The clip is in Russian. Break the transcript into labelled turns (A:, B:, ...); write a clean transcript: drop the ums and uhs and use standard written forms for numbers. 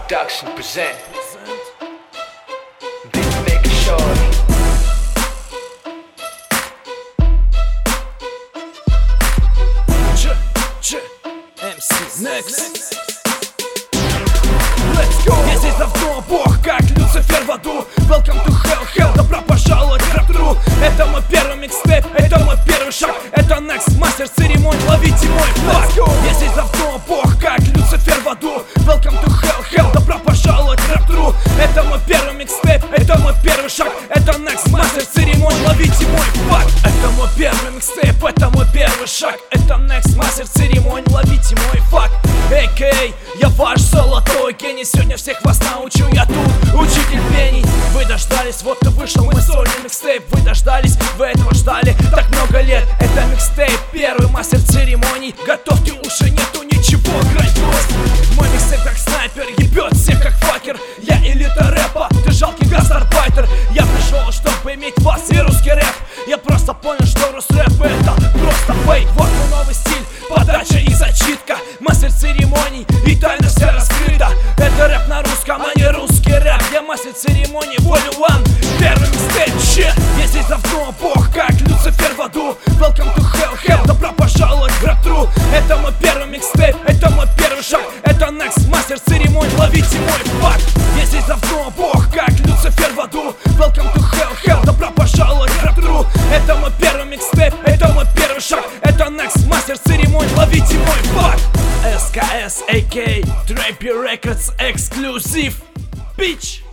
A: Production present Beatmaker Shorty.
B: MC Next. Let's go! Я здесь давно бог, как Люцифер в аду. Welcome to hell, hell, добро пожаловать в рэп-тру. Это мой первый микстейп, это мой первый шаг. Это Next, мастер церемонии, ловите мой флаг. Я здесь давно бог, как Люцифер в аду. Welcome to hell, hell, добро пожаловать в рэп-тру. Это мой первый микстейп, это мой первый шаг. Это Next, мастер церемонии, ловите мой флаг. Это мой первый микстейп, это мой первый шаг. Это Next, мастер церемонии, ловите мой флаг. Эй, я ваш золотой гений. Сегодня всех вас научу, я тут учитель пений. Вы дождались, вот и вышел мой сольный микстейп. Вы дождались, вы этого ждали так много лет. Это микстейп, первый мастер церемоний. Готовьте уши, нету ничего грандиозного. Мой микстейп как снайпер, ебет всех как факер. Я элита рэпа, ты жалкий гастарбайтер. Я пришел, чтобы иметь вас и русский рэп. Я просто понял, что рус-рэп это просто фейк. Вот мой новый стиль, подача и зачитка. Мастер церемоний, и тайна вся раскрыта. Это рэп на русском, а не русский рэп. Я мастер церемонии, Vol. 1, первый микстейп, че. Я здесь давно бог, как Люцифер в аду. Welcome to hell, hell, добро пожаловать в рэп-тру. Это мой первый микстейп, это мой первый шаг. Это Next, мастер церемонии, ловите мой флаг. Я здесь давно бог, как Люцифер в аду. Welcome to hell, hell, добро пожаловать в рэп-тру. Это мой первый микстейп, это мой первый шаг. Это Next, мастер церемонии, ловите мой флаг. СКС, AK, Drapey Records, эксклюзив, bitch.